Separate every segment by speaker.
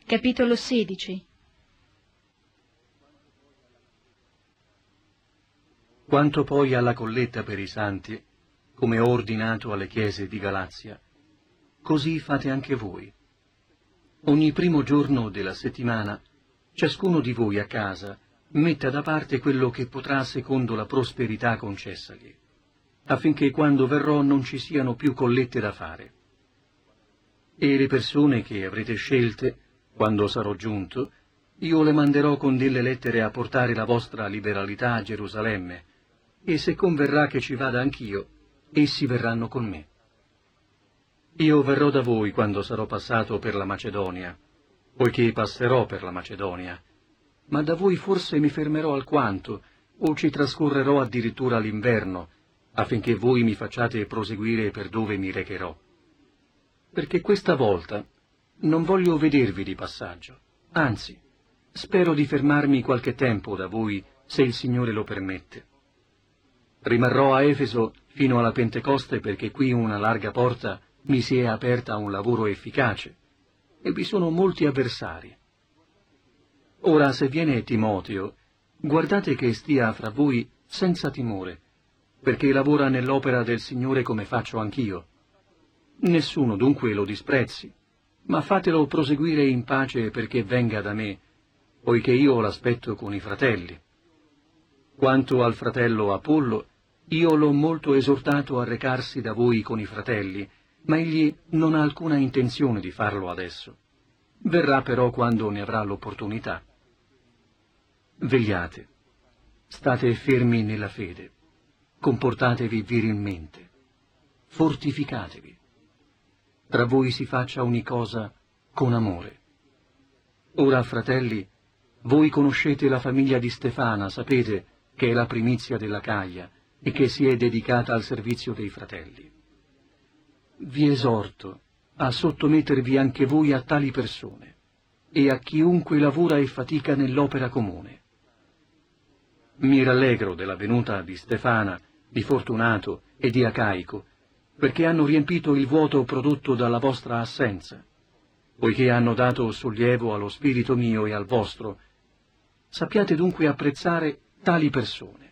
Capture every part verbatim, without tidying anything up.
Speaker 1: Capitolo sedici.
Speaker 2: Quanto poi alla colletta per i santi, come ho ordinato alle chiese di Galazia, così fate anche voi. Ogni primo giorno della settimana, ciascuno di voi a casa metta da parte quello che potrà secondo la prosperità concessagli, affinché quando verrò non ci siano più collette da fare. E le persone che avrete scelte, quando sarò giunto, io le manderò con delle lettere a portare la vostra liberalità a Gerusalemme, e se converrà che ci vada anch'io, essi verranno con me. Io verrò da voi quando sarò passato per la Macedonia, poiché passerò per la Macedonia, ma da voi forse mi fermerò alquanto, o ci trascorrerò addirittura l'inverno, affinché voi mi facciate proseguire per dove mi recherò. Perché questa volta non voglio vedervi di passaggio, anzi, spero di fermarmi qualche tempo da voi, se il Signore lo permette. Rimarrò a Efeso fino alla Pentecoste, perché qui una larga porta mi si è aperta a un lavoro efficace, e vi sono molti avversari. Ora, se viene Timoteo, guardate che stia fra voi senza timore, perché lavora nell'opera del Signore come faccio anch'io. Nessuno dunque lo disprezzi, ma fatelo proseguire in pace perché venga da me, poiché io l'aspetto con i fratelli. Quanto al fratello Apollo, io l'ho molto esortato a recarsi da voi con i fratelli, ma egli non ha alcuna intenzione di farlo adesso. Verrà però quando ne avrà l'opportunità. Vegliate, state fermi nella fede, comportatevi virilmente, fortificatevi. Tra voi si faccia ogni cosa con amore. Ora, fratelli, voi conoscete la famiglia di Stefana, sapete che è la primizia della Caia e che si è dedicata al servizio dei fratelli. Vi esorto a sottomettervi anche voi a tali persone e a chiunque lavora e fatica nell'opera comune. Mi rallegro della venuta di Stefana, di Fortunato e di Acaico, perché hanno riempito il vuoto prodotto dalla vostra assenza, poiché hanno dato sollievo allo spirito mio e al vostro. Sappiate dunque apprezzare tali persone.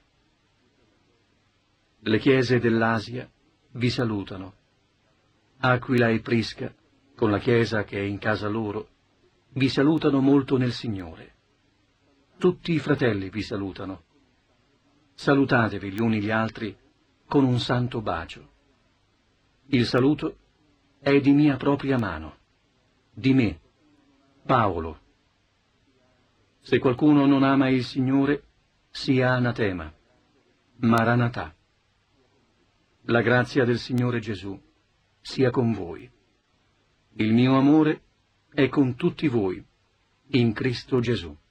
Speaker 2: Le chiese dell'Asia vi salutano. Aquila e Prisca, con la chiesa che è in casa loro, vi salutano molto nel Signore. Tutti i fratelli vi salutano. Salutatevi gli uni gli altri con un santo bacio. Il saluto è di mia propria mano, di me, Paolo. Se qualcuno non ama il Signore, sia anatema. Maranatà. La grazia del Signore Gesù sia con voi. Il mio amore è con tutti voi, in Cristo Gesù.